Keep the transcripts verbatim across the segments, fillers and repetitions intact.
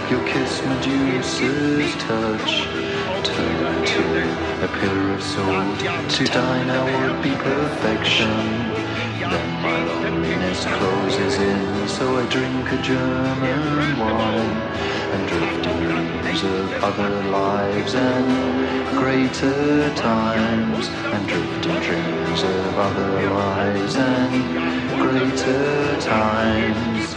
Your kiss Medusa's touch. Turn to a pillar of salt. To die now would be perfection. Then my loneliness closes in, so I drink a German wine and drift in dreams of other lives and greater times, and drift in dreams of other lives and greater times.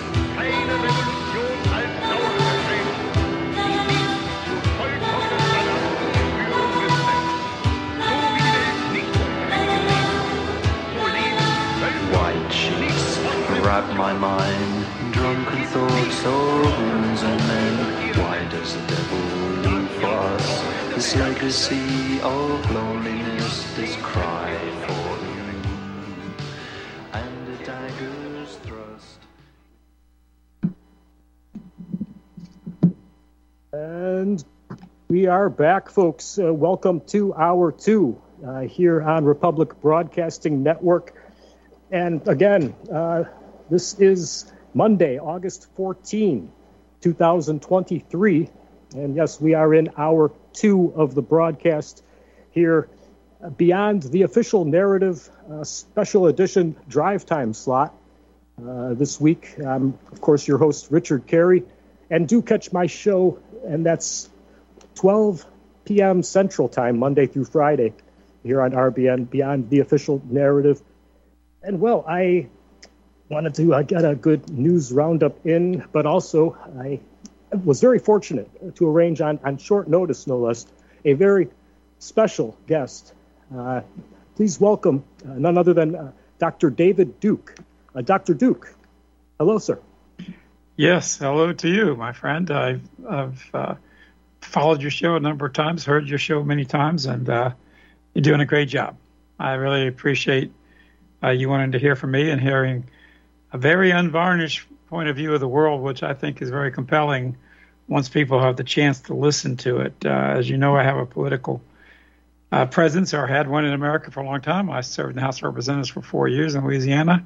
Wrap my mind, drunken thoughts of wounds and men. Why does the devil leave for us this legacy of loneliness, this cry for the moon, and a dagger's thrust? And we are back, folks. Uh, welcome to Hour two uh, here on Republic Broadcasting Network. And again, uh, this is Monday, August fourteenth, twenty twenty-three. And yes, we are in hour two of the broadcast here uh, beyond the official narrative uh, special edition drive time slot. Uh, this week, I'm, of course, your host, Richard Carey. And do catch my show, and that's twelve p.m. Central Time, Monday through Friday, here on R B N, Beyond the Official Narrative. And, well, I wanted to uh, get a good news roundup in, but also I was very fortunate to arrange on, on short notice, no less, a very special guest. Uh, please welcome uh, none other than uh, Doctor David Duke. Uh, Doctor Duke, hello, sir. Yes, hello to you, my friend. I've, I've uh, followed your show a number of times, heard your show many times, and uh, you're doing a great job. I really appreciate uh, you wanting to hear from me and hearing a very unvarnished point of view of the world, which I think is very compelling once people have the chance to listen to it. Uh, as you know, I have a political uh, presence, or had one in America for a long time. I served in the House of Representatives for four years in Louisiana.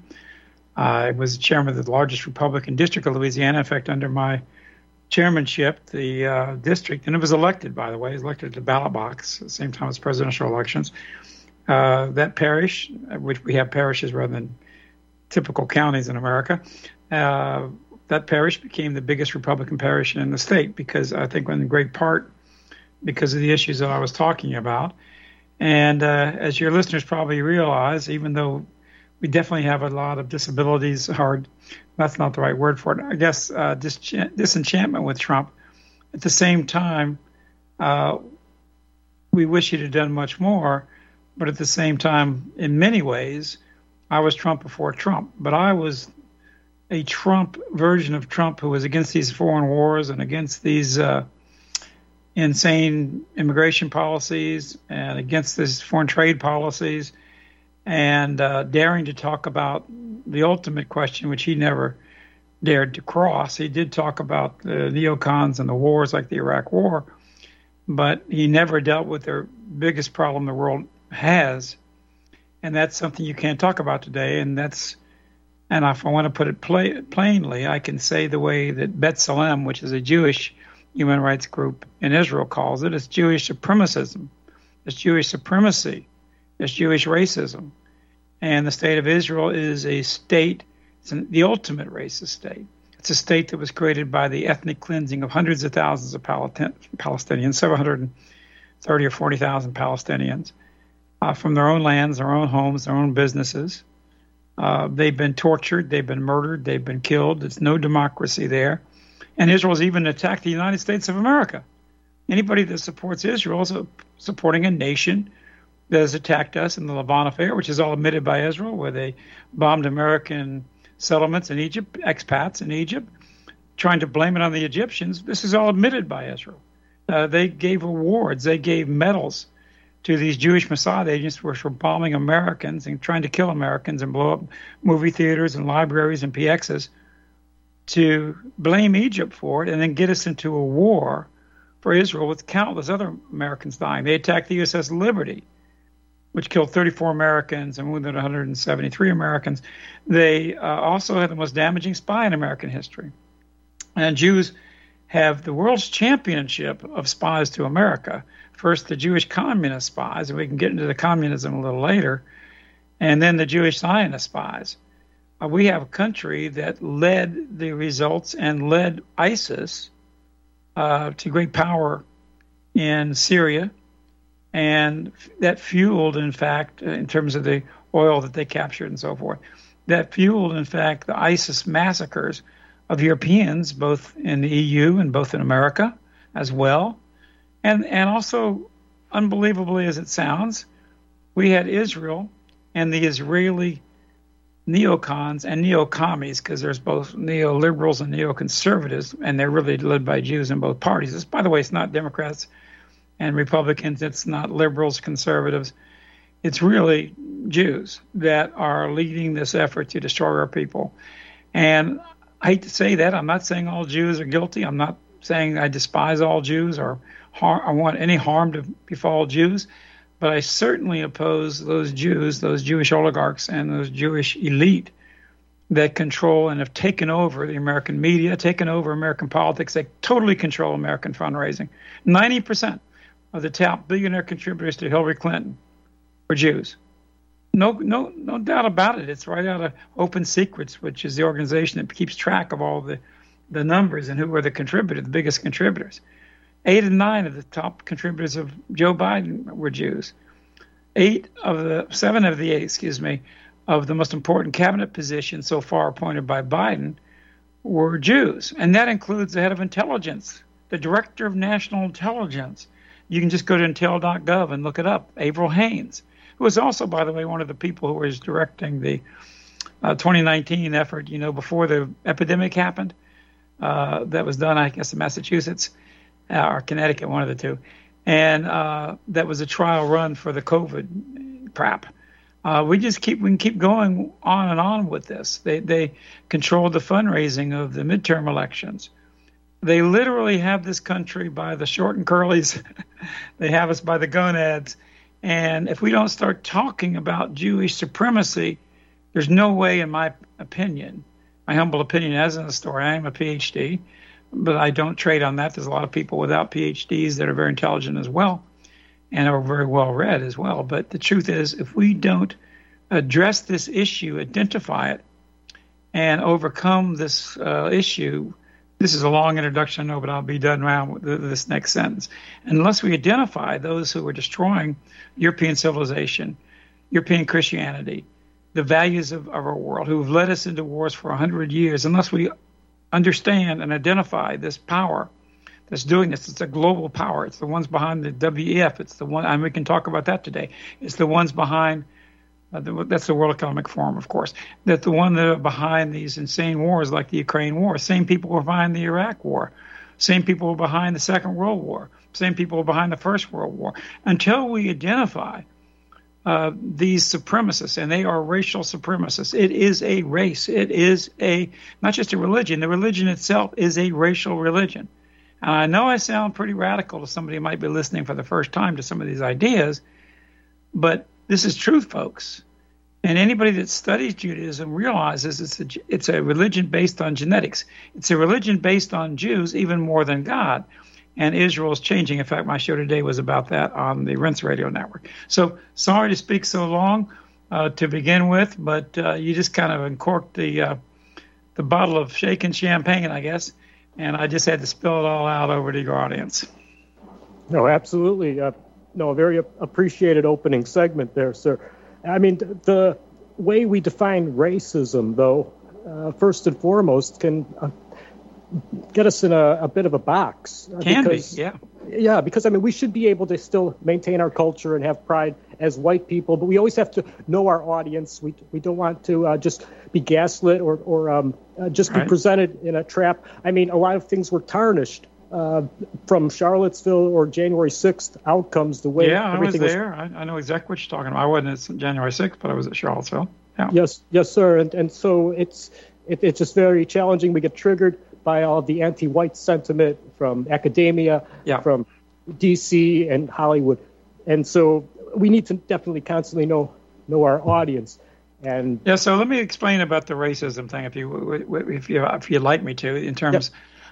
I was chairman of the largest Republican district of Louisiana. In fact, under my chairmanship, the uh, district, and it was elected, by the way, it was elected at the ballot box at the same time as presidential elections. Uh, that parish, which we have parishes rather than typical counties in America, uh, that parish became the biggest Republican parish in the state because I think in great part because of the issues that I was talking about. And uh, as your listeners probably realize, even though we definitely have a lot of disabilities, hard, that's not the right word for it, I guess uh, dis- disenchantment with Trump, at the same time, uh, we wish he'd have done much more, but at the same time, in many ways, I was Trump before Trump, but I was a Trump version of Trump who was against these foreign wars and against these uh, insane immigration policies and against these foreign trade policies and uh, daring to talk about the ultimate question, which he never dared to cross. He did talk about the neocons and the wars like the Iraq War, but he never dealt with the biggest problem the world has. And that's something you can't talk about today. And that's, and if I want to put it play, plainly, I can say the way that B'Tselem, which is a Jewish human rights group in Israel, calls it, it's Jewish supremacism, it's Jewish supremacy, it's Jewish racism. And the state of Israel is a state, it's an, the ultimate racist state. It's a state that was created by the ethnic cleansing of hundreds of thousands of Palestinians, seven hundred thirty or forty thousand Palestinians. Uh, from their own lands, their own homes, their own businesses. Uh, they've been tortured, they've been murdered, they've been killed. There's no democracy there. And Israel's even attacked the United States of America. Anybody that supports Israel is a, supporting a nation that has attacked us in the Lavon affair, which is all admitted by Israel, where they bombed American settlements in Egypt, expats in Egypt, trying to blame it on the Egyptians. This is all admitted by Israel. Uh, they gave awards, they gave medals to these Jewish Mossad agents who were bombing Americans and trying to kill Americans and blow up movie theaters and libraries and P Xs, to blame Egypt for it and then get us into a war for Israel with countless other Americans dying. They attacked the U S S Liberty, which killed thirty-four Americans and wounded one hundred seventy-three Americans. They uh, also had the most damaging spy in American history. And Jews have the world's championship of spies to America. First, the Jewish communist spies, and we can get into the communism a little later, and then the Jewish Zionist spies. Uh, we have a country that led the results and led ISIS uh, to great power in Syria, and that fueled, in fact, in terms of the oil that they captured and so forth, that fueled, in fact, the ISIS massacres of Europeans, both in the E U and both in America as well. And, and also, unbelievably as it sounds, we had Israel and the Israeli neocons and neocommies, because there's both neoliberals and neoconservatives, and they're really led by Jews in both parties. This, by the way, it's not Democrats and Republicans. It's not liberals, conservatives. It's really Jews that are leading this effort to destroy our people. And I hate to say that. I'm not saying all Jews are guilty. I'm not saying I despise all Jews or har- I want any harm to befall Jews. But I certainly oppose those Jews, those Jewish oligarchs, and those Jewish elite that control and have taken over the American media, taken over American politics. They totally control American fundraising. ninety percent of the top billionaire contributors to Hillary Clinton were Jews. No, no, no doubt about it. It's right out of Open Secrets, which is the organization that keeps track of all the, the numbers and who are the contributors, the biggest contributors. Eight and nine of the top contributors of Joe Biden were Jews. Eight of the, seven of the eight, excuse me, of the most important cabinet positions so far appointed by Biden were Jews. And that includes the head of intelligence, the director of national intelligence. You can just go to intel dot gov and look it up, Avril Haines, who was also, by the way, one of the people who was directing the uh, twenty nineteen effort, you know, before the epidemic happened. Uh, that was done, I guess, in Massachusetts. Uh, or Connecticut, one of the two. And uh, that was a trial run for the COVID crap. Uh, we just keep, we can keep going on and on with this. They, they control the fundraising of the midterm elections. They literally have this country by the short and curlies. They have us by the gonads. And if we don't start talking about Jewish supremacy, there's no way, in my opinion, my humble opinion as an historian, I am a P H D, but I don't trade on that. There's a lot of people without P H Ds that are very intelligent as well and are very well read as well. But the truth is, if we don't address this issue, identify it, and overcome this uh, issue, this is a long introduction, I know, but I'll be done around with this next sentence. Unless we identify those who are destroying European civilization, European Christianity, the values of, of our world, who have led us into wars for one hundred years, unless we understand and identify this power that's doing this. It's a global power. It's the ones behind the W E F. It's the one, and we can talk about that today. It's the ones behind, uh, the, that's the World Economic Forum, of course. That the one that are behind these insane wars like the Ukraine war. Same people were behind the Iraq war. Same people were behind the Second World War. Same people were behind the First World War. Until we identify Uh, these supremacists, and they are racial supremacists. It is a race. It is a, not just a religion. The religion itself is a racial religion. And I know I sound pretty radical to somebody who might be listening for the first time to some of these ideas, but this is truth, folks. And anybody that studies Judaism realizes it's a, it's a religion based on genetics. It's a religion based on Jews even more than God. And Israel is changing. In fact, my show today was about that on the Rense Radio Network. So sorry to speak so long uh, to begin with, but uh, you just kind of uncorked the uh, the bottle of shaken champagne, I guess, and I just had to spill it all out over to your audience. No, absolutely. Uh, no, a very appreciated opening segment there, sir. I mean, the way we define racism, though, uh, first and foremost, can uh, get us in a, a bit of a box. Can because, be, yeah. Yeah, because, I mean, we should be able to still maintain our culture and have pride as white people, but we always have to know our audience. We we don't want to uh, just be gaslit or, or um, uh, just be right. presented in a trap. I mean, a lot of things were tarnished uh, from Charlottesville or January sixth outcomes, the way yeah, everything was there. Was, I, I know exactly what you're talking about. I wasn't at January sixth, but I was at Charlottesville. Yeah. Yes, yes, sir. And, and so it's it, it's just very challenging. We get triggered by all the anti-white sentiment from academia, yeah. from D C and Hollywood. And so we need to definitely constantly know know our audience. And yeah, so let me explain about the racism thing, if you if you if you'd like me to, in terms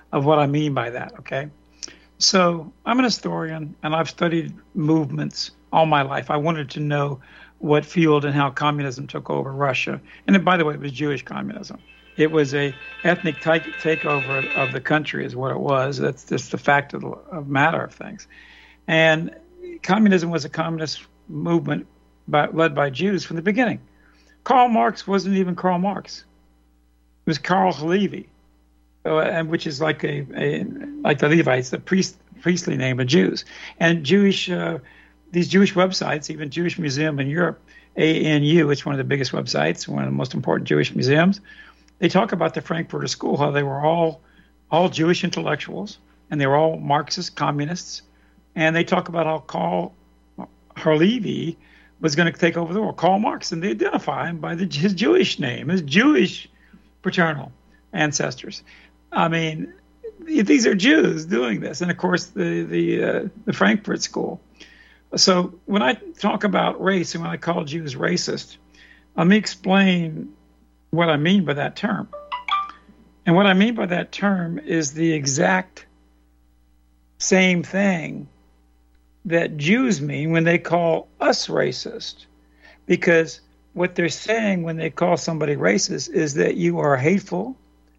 of what I mean by that, okay? So I'm an historian, and I've studied movements all my life. I wanted to know what fueled and how communism took over Russia. And by the way, it was Jewish communism. It was a ethnic take, takeover of the country is what it was. That's just the fact of the of matter of things. And communism was a communist movement by, led by Jews from the beginning. Karl Marx wasn't even Karl Marx. It was Karl Halevi, uh, and which is like a, a like the Levites, the priest, priestly name of Jews. And Jewish uh, these Jewish websites, even Jewish Museum in Europe, A N U, it's one of the biggest websites, one of the most important Jewish museums. They talk about the Frankfurter School, how they were all all Jewish intellectuals, and they were all Marxist communists. And they talk about how Karl Halevi was going to take over the world, Karl Marx, and they identify him by the, his Jewish name, his Jewish paternal ancestors. I mean, these are Jews doing this, and of course the the, uh, the Frankfurt School. So when I talk about race and when I call Jews racist, let me explain what I mean by that term. And what I mean by that term is the exact same thing that Jews mean when they call us racist. Because what they're saying when they call somebody racist is that you are hateful,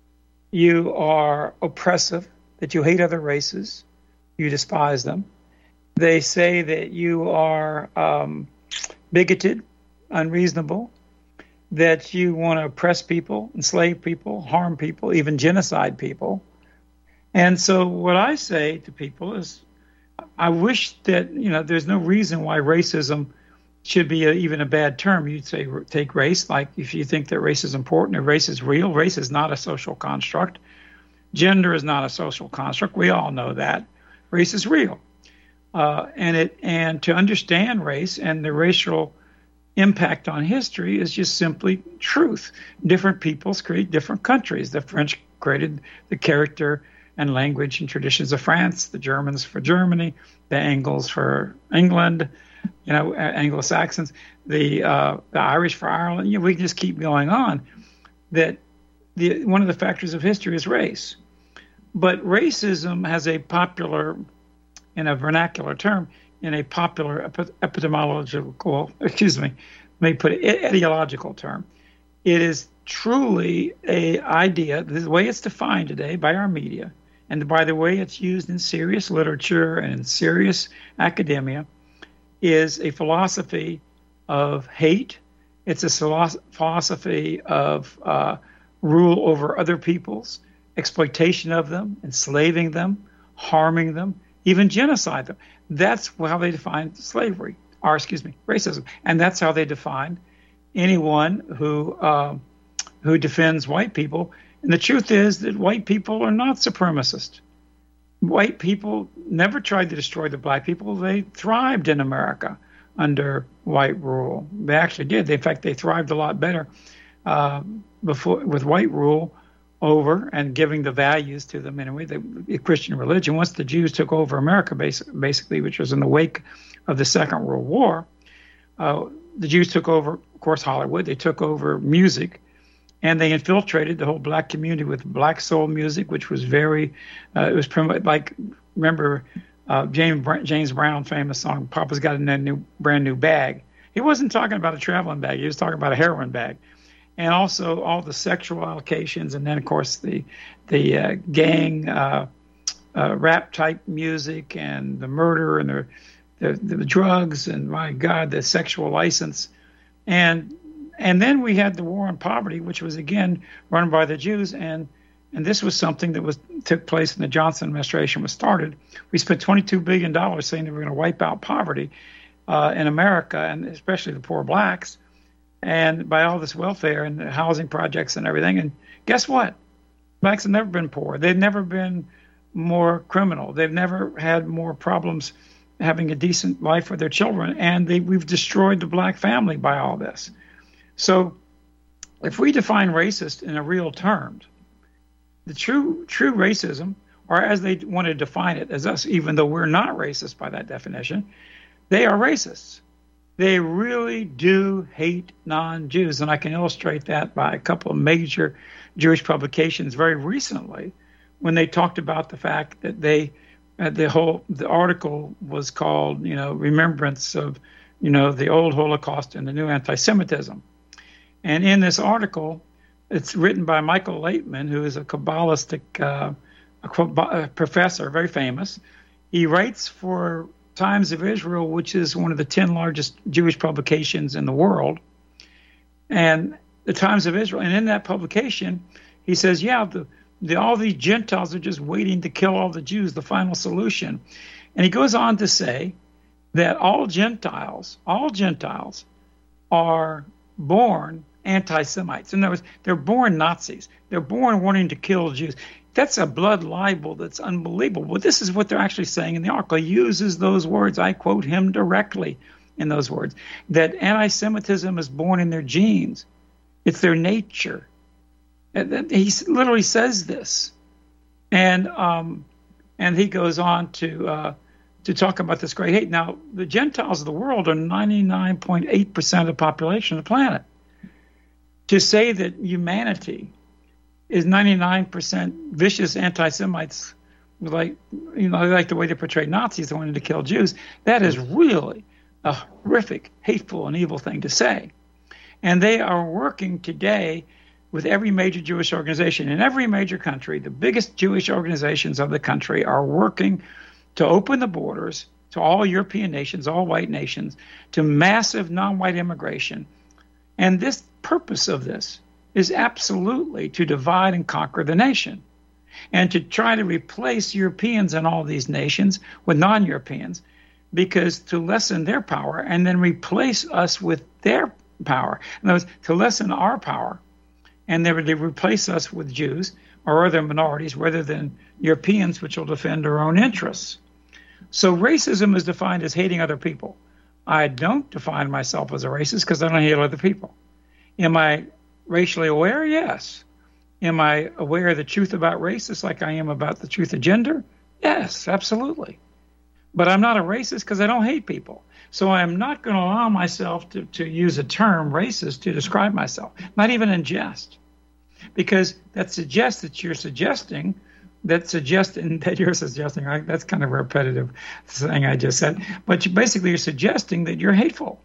you are oppressive, that you hate other races, you despise them. They say that you are um, bigoted, unreasonable, that you want to oppress people, enslave people, harm people, even genocide people. And so what I say to people is, I wish that, you know, there's no reason why racism should be a, even a bad term. You'd say take race, like if you think that race is important or race is real, race is not a social construct. Gender is not a social construct. We all know that. Race is real. Uh, and it and to understand race and the racial impact on history is just simply truth. Different peoples create different countries. The French created the character and language and traditions of France, the Germans for Germany, the Angles for England, you know, Anglo-Saxons, the uh, the Irish for Ireland. You know, we can just keep going on. That the one of the factors of history is race. But racism has a popular, in a vernacular term, in a popular epistemological, excuse me, let me put it, ideological term. It is truly a idea, the way it's defined today by our media, and by the way it's used in serious literature and in serious academia, is a philosophy of hate. It's a philosophy of uh, rule over other peoples, exploitation of them, enslaving them, harming them, even genocide them. That's how they define slavery, or excuse me, racism. And that's how they define anyone who uh, who defends white people. And the truth is that white people are not supremacist. White people never tried to destroy the black people. They thrived in America under white rule. They actually did. In fact, they thrived a lot better uh, before with white rule over and giving the values to them anyway, the, the Christian religion. Once the Jews took over America, basically, which was in the wake of the Second World War, uh, the Jews took over, of course, Hollywood. They took over music, and they infiltrated the whole black community with black soul music, which was very, uh, it was prim- like, remember uh, James, James Brown famous song, Papa's Got a new, brand new bag. He wasn't talking about a traveling bag. He was talking about a heroin bag. And also all the sexual allocations, and then, of course, the the uh, gang uh, uh, rap type music and the murder and the, the the drugs and, my God, the sexual license. And and then we had the war on poverty, which was, again, run by the Jews. And and this was something that was took place when the Johnson administration was started. We spent twenty-two billion dollars saying that we were going to wipe out poverty uh, in America, and especially the poor blacks, and by all this welfare and the housing projects and everything. And guess what? Blacks have never been poor. They've never been more criminal. They've never had more problems having a decent life for their children. And they, we've destroyed the black family by all this. So if we define racist in a real terms, the true true racism, or as they want to define it as us, even though we're not racist by that definition, they are racists. They really do hate non-Jews, and I can illustrate that by a couple of major Jewish publications very recently, when they talked about the fact that they, uh, the whole, the article was called, you know, Remembrance of, you know, the old Holocaust and the new anti-Semitism. And in this article, it's written by Michael Laitman, who is a Kabbalistic uh, a professor, very famous. He writes for Times of Israel, which is one of the ten largest Jewish publications in the world. And the Times of Israel, and in that publication, he says, yeah, the, the, all these Gentiles are just waiting to kill all the Jews, the final solution. And he goes on to say that all Gentiles, all Gentiles are born anti-Semites. In other words, they're born Nazis. They're born wanting to kill Jews. That's a blood libel that's unbelievable. But this is what they're actually saying in the article. He uses those words. I quote him directly in those words, that anti-Semitism is born in their genes. It's their nature. And he literally says this. And um, and he goes on to uh, to talk about this great hate. Now, the Gentiles of the world are ninety-nine point eight percent of the population of the planet. To say that humanity is ninety-nine percent vicious anti-Semites, like, you know, like the way they portray Nazis that wanted to kill Jews, that is really a horrific, hateful, and evil thing to say. And they are working today with every major Jewish organization in every major country. The biggest Jewish organizations of the country are working to open the borders to all European nations, all white nations, to massive non-white immigration. And this purpose of this is absolutely to divide and conquer the nation and to try to replace Europeans in all these nations with non-Europeans, because to lessen their power and then replace us with their power. In other words, to lessen our power and they would replace us with Jews or other minorities rather than Europeans, which will defend our own interests. So racism is defined as hating other people. I don't define myself as a racist because I don't hate other people. Am I racially aware? Yes. Am I aware of the truth about race, just like I am about the truth of gender? Yes, absolutely. But I'm not a racist because I don't hate people. So I'm not going to allow myself to, to use a term racist to describe myself, not even in jest, because that suggests that you're suggesting that suggesting that you're suggesting, right? That's kind of a repetitive thing I just said, but you basically you're suggesting that you're hateful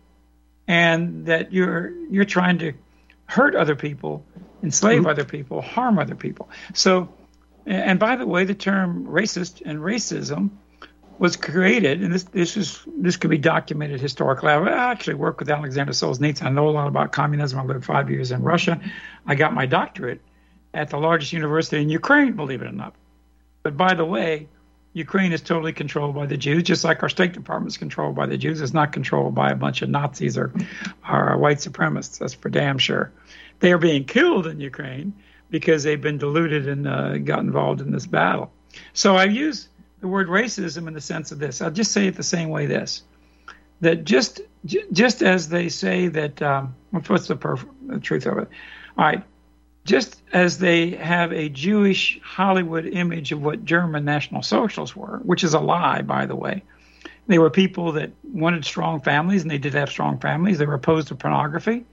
and that you're you're trying to hurt other people, enslave mm-hmm. other people, harm other people. So, and by the way, the term racist and racism was created, and this this is this could be documented historically. I actually worked with Alexander Solzhenitsyn. I know a lot about communism. I lived five years in Russia. I got my doctorate at the largest university in Ukraine, believe it or not. But by the way, Ukraine is totally controlled by the Jews, just like our State Department is controlled by the Jews. It's not controlled by a bunch of Nazis or, or white supremacists. That's for damn sure. They are being killed in Ukraine because they've been deluded and uh, got involved in this battle. So I use the word racism in the sense of this. I'll just say it the same way this, that just just as they say that, um, what's the, perf- the truth of it? All right. Just as they have a Jewish Hollywood image of what German National Socialists were, which is a lie, by the way. They were people that wanted strong families, and they did have strong families. They were opposed to pornography.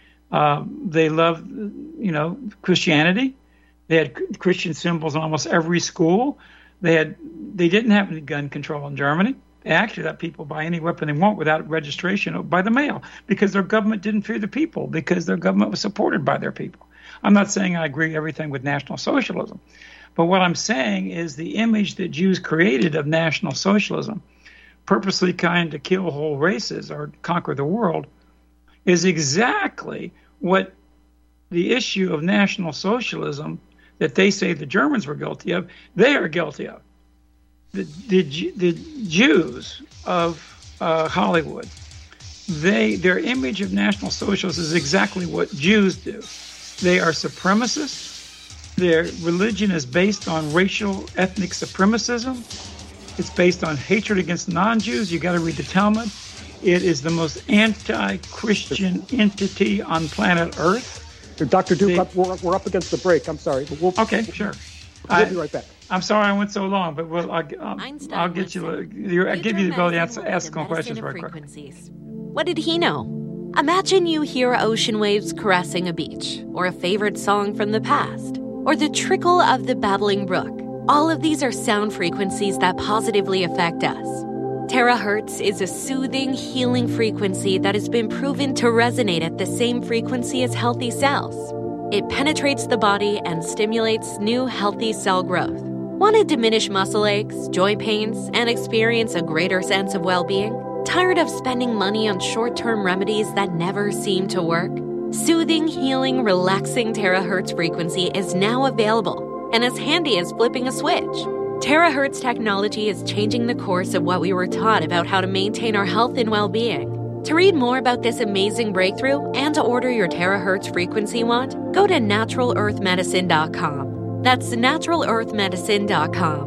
Uh, they loved, you know, Christianity. They had Christian symbols in almost every school. They had, they didn't have any gun control in Germany. They actually let people buy any weapon they want without registration or by the mail because their government didn't fear the people, because their government was supported by their people. I'm not saying I agree everything with National Socialism, but what I'm saying is the image that Jews created of National Socialism, purposely trying to kill whole races or conquer the world, is exactly what the issue of National Socialism that they say the Germans were guilty of, they are guilty of. The, the, the Jews of uh, Hollywood, they their image of National Socialism is exactly what Jews do. They are supremacists. Their religion is based on racial, ethnic supremacism. It's based on hatred against non-Jews. You got to read the Talmud. It is the most anti-Christian entity on planet Earth. Doctor Duke, they, we're, we're up against the break. I'm sorry. But we'll, okay, sure. We'll I, be right back. I'm sorry I went so long, but we'll, I'll, I'll, I'll get you. I'll give you the ability to answer, ask some questions very quick. What did he know? Imagine you hear ocean waves caressing a beach, or a favorite song from the past, or the trickle of the babbling brook. All of these are sound frequencies that positively affect us. Terahertz is a soothing, healing frequency that has been proven to resonate at the same frequency as healthy cells. It penetrates the body and stimulates new, healthy cell growth. Want to diminish muscle aches, joint pains, and experience a greater sense of well-being? Tired of spending money on short-term remedies that never seem to work? Soothing, healing, relaxing terahertz frequency is now available and as handy as flipping a switch. Terahertz technology is changing the course of what we were taught about how to maintain our health and well-being. To read more about this amazing breakthrough and to order your terahertz frequency wand, go to natural earth medicine dot com. That's natural earth medicine dot com.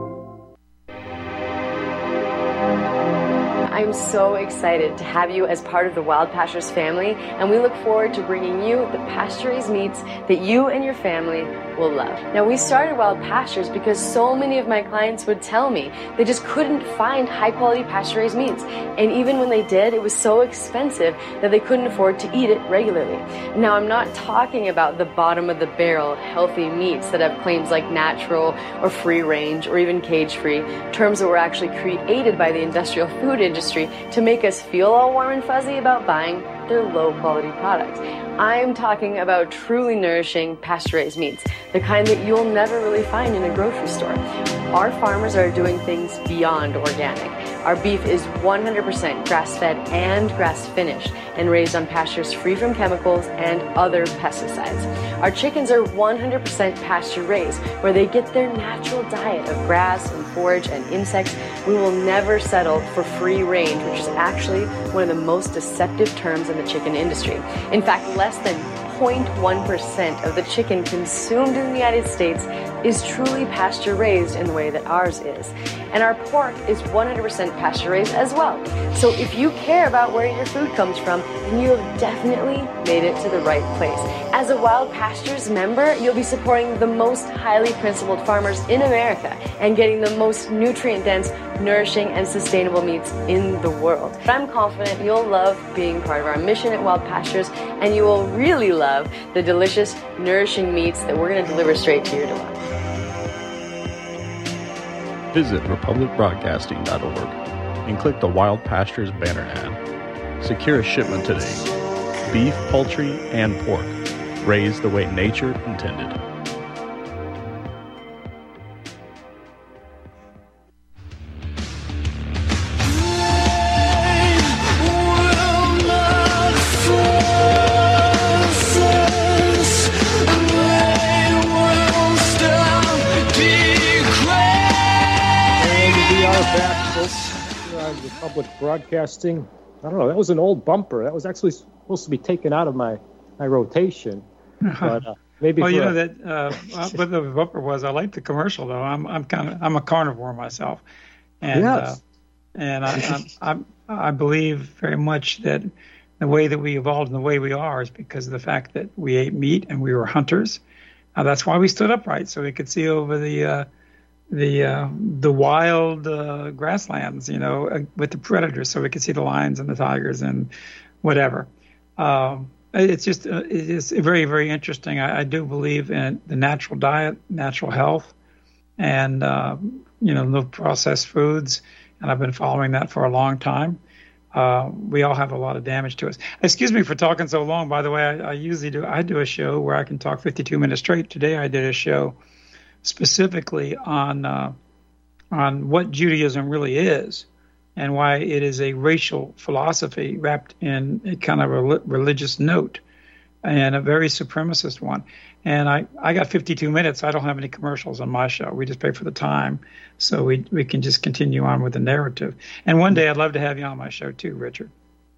I'm so excited to have you as part of the Wild Pastures family, and we look forward to bringing you the pasture-raised meats that you and your family will love. Now, we started Wild Pastures because so many of my clients would tell me they just couldn't find high-quality pasture-raised meats, and even when they did, it was so expensive that they couldn't afford to eat it regularly. Now, I'm not talking about the bottom-of-the-barrel healthy meats that have claims like natural or free-range or even cage-free, terms that were actually created by the industrial food industry to make us feel all warm and fuzzy about buying their low-quality products. I'm talking about truly nourishing pasture-raised meats, the kind that you'll never really find in a grocery store. Our farmers are doing things beyond organic. Our beef is one hundred percent grass-fed and grass-finished and raised on pastures free from chemicals and other pesticides. Our chickens are one hundred percent pasture-raised, where they get their natural diet of grass and forage and insects. We will never settle for free range, which is actually one of the most deceptive terms in the chicken industry. In fact, less than zero point one percent of the chicken consumed in the United States is truly pasture-raised in the way that ours is. And our pork is one hundred percent pasture-raised as well. So if you care about where your food comes from, then you have definitely made it to the right place. As a Wild Pastures member, you'll be supporting the most highly principled farmers in America and getting the most nutrient-dense, nourishing, and sustainable meats in the world. I'm confident you'll love being part of our mission at Wild Pastures, and you will really love the delicious, nourishing meats that we're going to deliver straight to your door. Visit republic broadcasting dot org and click the Wild Pastures banner ad. Secure a shipment today. Beef, poultry, and pork, raised the way nature intended. Public broadcasting. I don't know. That was an old bumper. That was actually supposed to be taken out of my, my rotation. But uh, maybe. Well, you know a... that. Uh, what the bumper was. I like the commercial though. I'm I'm kind of I'm a carnivore myself, and yes. uh, and I, I I I believe very much that the way that we evolved and the way we are is because of the fact that we ate meat and we were hunters. Uh, that's why we stood upright, so we could see over the. Uh, the uh, the wild uh, grasslands, you know, uh, with the predators, so we could see the lions and the tigers and whatever. Um, it's just uh, it's very, very interesting. I, I do believe in the natural diet, natural health, and uh, you know, no processed foods. And I've been following that for a long time. Uh, we all have a lot of damage to us. Excuse me for talking so long. By the way, I, I usually do I do a show where I can talk fifty-two minutes straight. Today I did a show specifically on uh, on what Judaism really is and why it is a racial philosophy wrapped in a kind of a religious note and a very supremacist one. And I, I got fifty-two minutes. I don't have any commercials on my show. We just pay for the time, so we we can just continue on with the narrative. And one day I'd love to have you on my show too, Richard.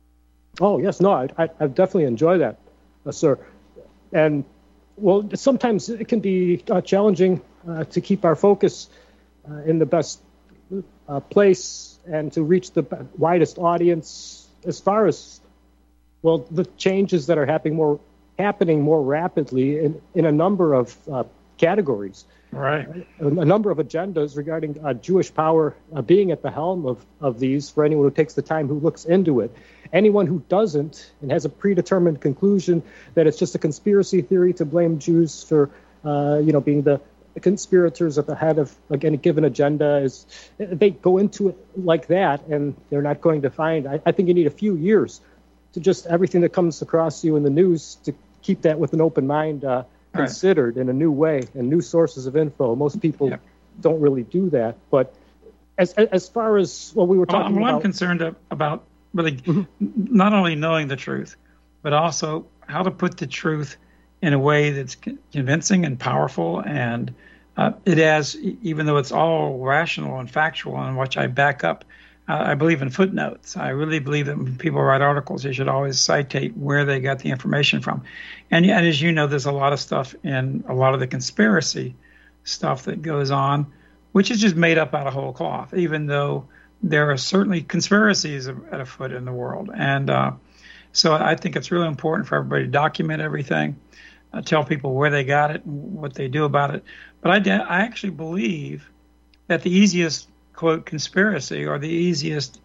Oh, yes. No, I, I, I definitely enjoy that, uh, sir. And, well, sometimes it can be uh, challenging Uh, to keep our focus uh, in the best uh, place and to reach the widest audience as far as, well, the changes that are happening more happening more rapidly in, in a number of uh, categories. Right. A, a number of agendas regarding uh, Jewish power uh, being at the helm of, of these for anyone who takes the time, who looks into it. Anyone who doesn't and has a predetermined conclusion that it's just a conspiracy theory to blame Jews for, uh, you know, being the conspirators at the head of, again, a given agenda, is they go into it like that, and they're not going to find. I, I think you need a few years to just everything that comes across you in the news to keep that with an open mind uh, considered right. in a new way and new sources of info. Most people yep. don't really do that. But as as far as what well, we were talking well, about, I'm concerned about really mm-hmm. not only knowing the truth, but also how to put the truth in a way that's convincing and powerful, and uh, it has, even though it's all rational and factual, and which I back up, uh, I believe in footnotes. I really believe that when people write articles, they should always citate where they got the information from. And, and as you know, there's a lot of stuff in a lot of the conspiracy stuff that goes on, which is just made up out of whole cloth, even though there are certainly conspiracies at afoot in the world. And uh, so I think it's really important for everybody to document everything. Uh, tell people where they got it and what they do about it. But I, de- I actually believe that the easiest, quote, conspiracy, or the easiest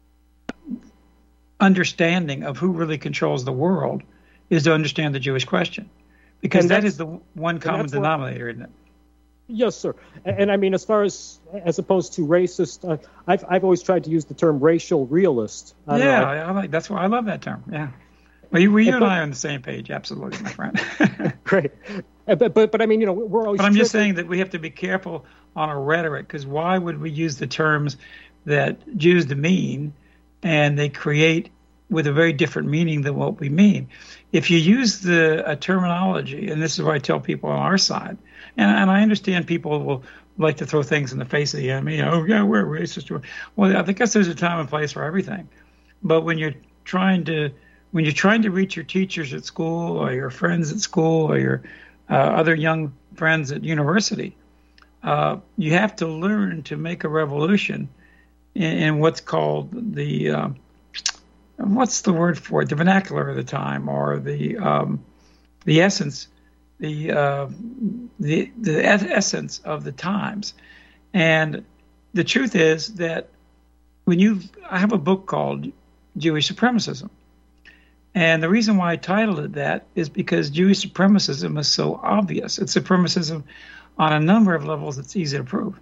understanding of who really controls the world is to understand the Jewish question. Because that is the one common denominator, what, isn't it? Yes, sir. And, and I mean, as far as as opposed to racist, uh, I've I've always tried to use the term racial realist. I yeah, I, I like that's why I love that term. Yeah. Well, you, you and I are on the same page, absolutely, my friend. Great, but, but but I mean, you know, we're always. But I'm just saying that we have to be careful on our rhetoric, because why would we use the terms that Jews demean, and they create with a very different meaning than what we mean? If you use the a terminology, and this is what I tell people on our side, and, and I understand people will like to throw things in the face of the enemy. Oh yeah, we're racist. Well, I guess there's a time and place for everything, but when you're trying to When you're trying to reach your teachers at school, or your friends at school, or your uh, other young friends at university, uh, you have to learn to make a revolution in, in what's called the, uh, what's the word for it, the vernacular of the time, or the um, the essence, the, uh, the, the essence of the times. And the truth is that when you, I have a book called Jewish Supremacism. And the reason why I titled it that is because Jewish supremacism is so obvious. It's supremacism on a number of levels that's easy to prove.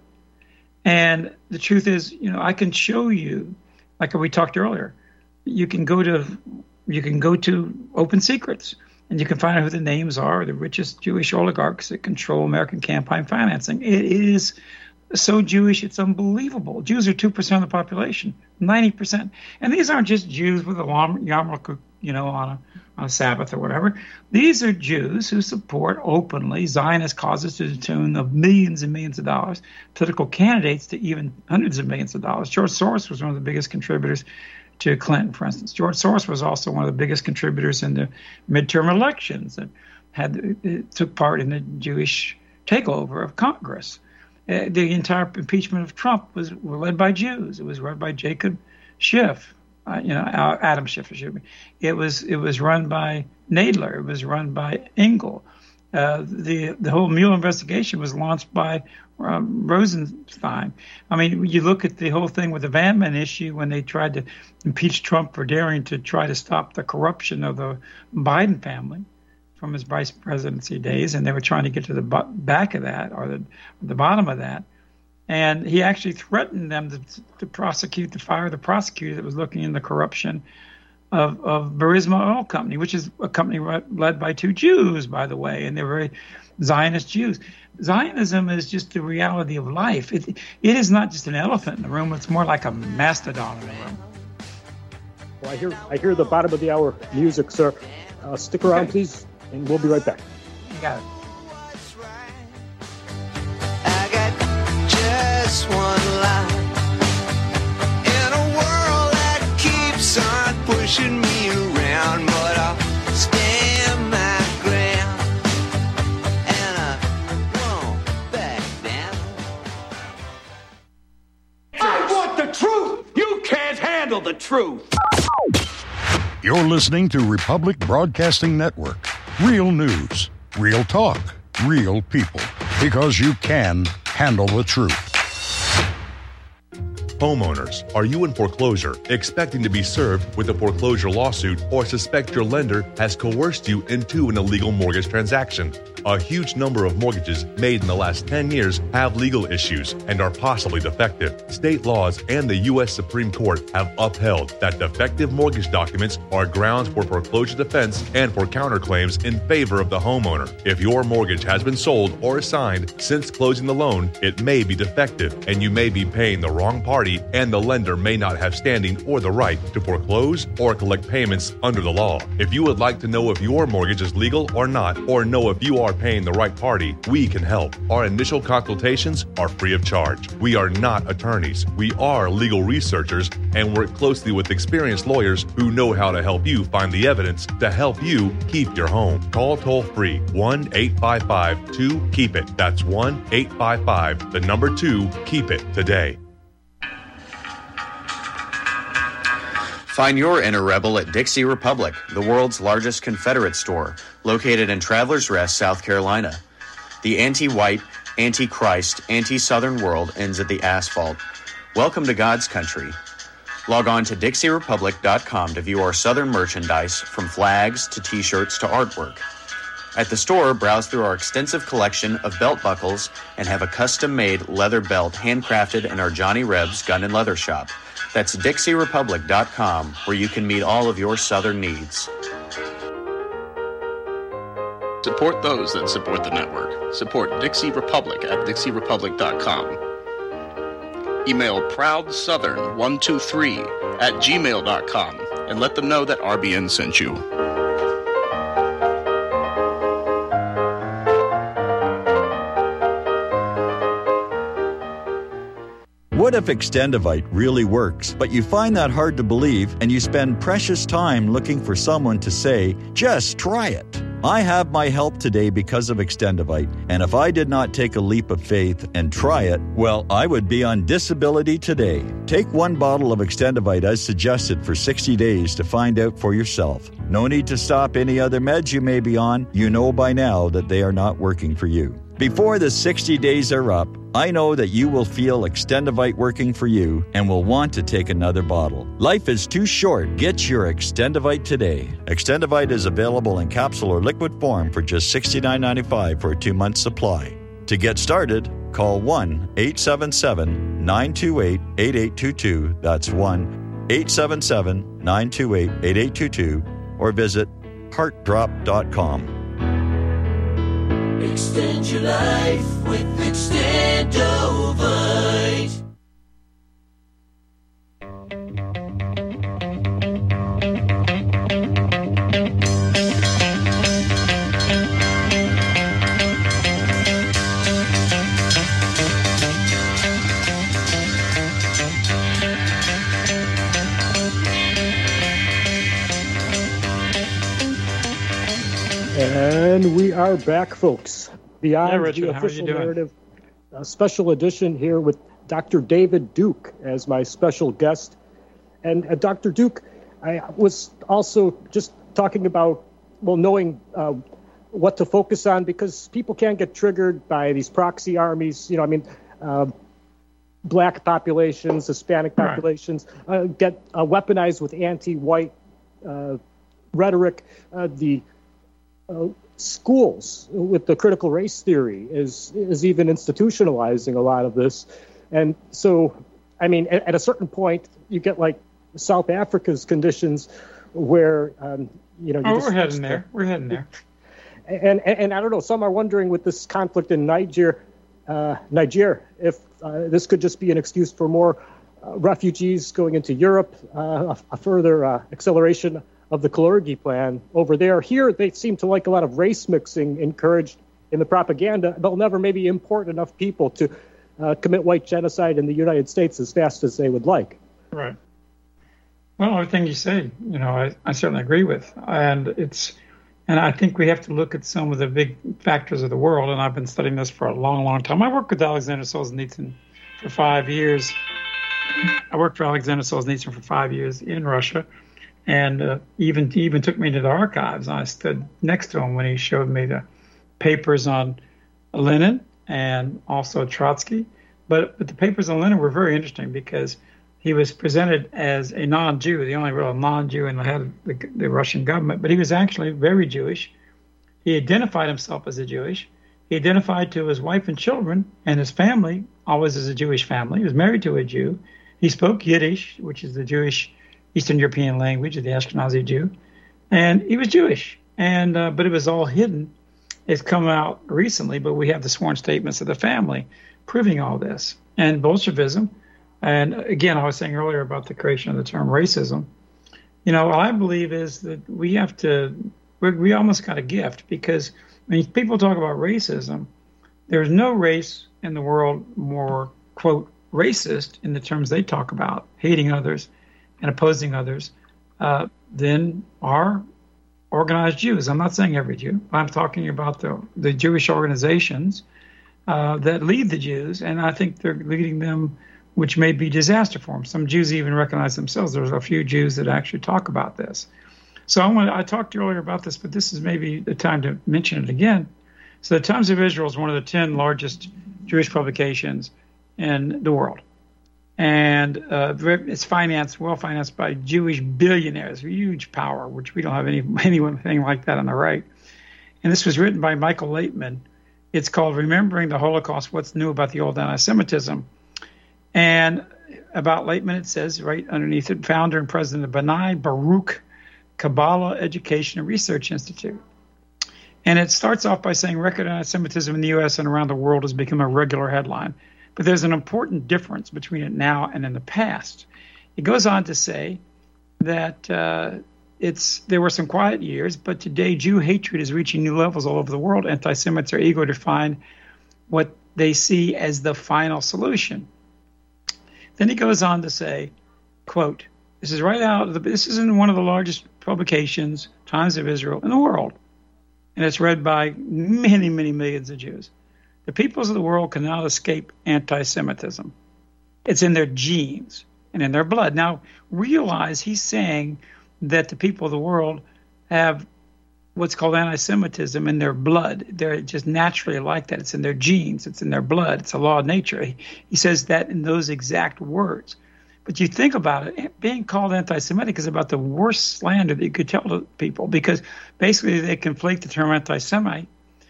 And the truth is, you know, I can show you, like we talked earlier, you can go to you can go to Open Secrets, and you can find out who the names are, the richest Jewish oligarchs that control American campaign financing. It is so Jewish, it's unbelievable. Jews are two percent of the population, ninety percent. And these aren't just Jews with a yarmulke, you know, on a, on a Sabbath or whatever. These are Jews who support openly Zionist causes to the tune of millions and millions of dollars, political candidates to even hundreds of millions of dollars. George Soros was one of the biggest contributors to Clinton, for instance. George Soros was also one of the biggest contributors in the midterm elections and had took part in the Jewish takeover of Congress. Uh, the entire impeachment of Trump was led by Jews. It was led by Jacob Schiff. Uh, you know, Adam Schiff, excuse me. It was it was run by Nadler. It was run by Engel. Uh, the the whole Mueller investigation was launched by um, Rosenstein. I mean, you look at the whole thing with the Vanman issue when they tried to impeach Trump for daring to try to stop the corruption of the Biden family from his vice presidency days, and they were trying to get to the back of that, or the the bottom of that. And he actually threatened them to, to prosecute, to fire the prosecutor that was looking into corruption of, of Burisma Oil Company, which is a company led by two Jews, by the way, and they're very Zionist Jews. Zionism is just the reality of life. It, it is not just an elephant in the room. It's more like a mastodon in the room. Well, I hear I hear the bottom of the hour music, sir. Uh, stick around, okay, please, and we'll be right back. You got it. One line in a world that keeps on pushing me around, but I'll stand my ground and I won't back down. I want the truth. You can't handle the truth. You're listening to Republic Broadcasting Network. Real news, real talk, real people, because you can handle the truth. Homeowners, are you in foreclosure, expecting to be served with a foreclosure lawsuit, or suspect your lender has coerced you into an illegal mortgage transaction? A huge number of mortgages made in the last ten years have legal issues and are possibly defective. State laws and the U S Supreme Court have upheld that defective mortgage documents are grounds for foreclosure defense and for counterclaims in favor of the homeowner. If your mortgage has been sold or assigned since closing the loan, it may be defective and you may be paying the wrong party, and the lender may not have standing or the right to foreclose or collect payments under the law. If you would like to know if your mortgage is legal or not, or know if you are paying the right party, we can help. Our initial consultations are free of charge. We are not attorneys. We are legal researchers and work closely with experienced lawyers who know how to help you find the evidence to help you keep your home. Call toll free one eight five five two keep it. That's one eight five five, the number two, keep it today. Find your inner rebel at Dixie Republic, the world's largest Confederate store, located in Travelers Rest, South Carolina. The anti-white, anti-Christ, anti-Southern world ends at the asphalt. Welcome to God's country. Log on to Dixie Republic dot com to view our Southern merchandise, from flags to t-shirts to artwork. At the store, browse through our extensive collection of belt buckles and have a custom-made leather belt handcrafted in our Johnny Rebs Gun and Leather Shop. That's Dixie Republic dot com, where you can meet all of your Southern needs. Support those that support the network. Support Dixie Republic at Dixie Republic dot com. Email proud southern one two three at gmail dot com and let them know that R B N sent you. What if Extendivite really works, but you find that hard to believe and you spend precious time looking for someone to say, just try it? I have my help today because of Extendivite, and if I did not take a leap of faith and try it, well, I would be on disability today. Take one bottle of Extendivite as suggested for sixty days to find out for yourself. No need to stop any other meds you may be on. You know by now that they are not working for you. Before the sixty days are up, I know that you will feel Extendivite working for you and will want to take another bottle. Life is too short. Get your Extendivite today. Extendivite is available in capsule or liquid form for just sixty-nine ninety-five for a two-month supply. To get started, call one eight seven seven nine two eight eight eight two two. That's one eight seven seven nine two eight eight eight two two, or visit heart drop dot com. Extend your life with Extendovite. And we are back, folks. Beyond yeah, Richard, the how are you official doing? narrative, a special edition here with Doctor David Duke as my special guest. And uh, Doctor Duke, I was also just talking about, well, knowing uh, what to focus on, because people can get triggered by these proxy armies. You know, I mean, uh, black populations, Hispanic populations uh, get uh, weaponized with anti-white uh, rhetoric. Uh, the uh, schools with the critical race theory is is even institutionalizing a lot of this. And so, I mean, at, at a certain point, you get like South Africa's conditions where, um, you know, you oh, just, we're heading there. We're heading there. And, and and I don't know, some are wondering with this conflict in Niger, uh, Niger, if uh, this could just be an excuse for more uh, refugees going into Europe, uh, a, a further uh, acceleration of the Kalergi plan over there. Here, they seem to like a lot of race mixing encouraged in the propaganda. They'll never maybe import enough people to uh, commit white genocide in the United States as fast as they would like. Right. Well, everything you say, you know, I, I certainly agree with. And it's, and I think we have to look at some of the big factors of the world. And I've been studying this for a long, long time. I worked with Alexander Solzhenitsyn for five years. I worked for Alexander Solzhenitsyn for five years in Russia. And uh, even he even took me to the archives. I stood next to him when he showed me the papers on Lenin and also Trotsky. But, but the papers on Lenin were very interesting because he was presented as a non-Jew, the only real non-Jew in the head of the, the Russian government. But he was actually very Jewish. He identified himself as a Jewish. He identified to his wife and children and his family always as a Jewish family. He was married to a Jew. He spoke Yiddish, which is the Jewish Eastern European language of the Ashkenazi Jew. And he was Jewish. And uh, but it was all hidden. It's come out recently, but we have the sworn statements of the family proving all this. And Bolshevism, and again, I was saying earlier about the creation of the term racism. You know, what I believe is that we have to, we, we almost got a gift, because when people talk about racism, there's no race in the world more, quote, racist in the terms they talk about, hating others and opposing others, uh, than our organized Jews. I'm not saying every Jew. I'm talking about the, the Jewish organizations uh, that lead the Jews, and I think they're leading them, which may be disaster for them. Some Jews even recognize themselves. There's a few Jews that actually talk about this. So I, want to, I talked earlier about this, but this is maybe the time to mention it again. So the Times of Israel is one of the ten largest Jewish publications in the world. And uh, it's financed, well-financed by Jewish billionaires, huge power, which we don't have any anything like that on the right. And this was written by Michael Laitman. It's called Remembering the Holocaust, What's New About the Old Anti-Semitism. And about Laitman, it says right underneath it, founder and president of B'nai Baruch Kabbalah Education and Research Institute. And it starts off by saying record anti-Semitism in the U S and around the world has become a regular headline. But there's an important difference between it now and in the past. It goes on to say that uh, it's there were some quiet years, but today Jew hatred is reaching new levels all over the world. Anti-Semites are eager to find what they see as the final solution. Then he goes on to say, quote, this is right out of the, this is in one of the largest publications, Times of Israel, in the world. And it's read by many, many millions of Jews. The peoples of the world cannot escape anti-Semitism. It's in their genes and in their blood. Now, realize he's saying that the people of the world have what's called anti-Semitism in their blood. They're just naturally like that. It's in their genes. It's in their blood. It's a law of nature. He, he says that in those exact words. But you think about it, being called anti-Semitic is about the worst slander that you could tell to people, because basically they conflate the term anti-Semite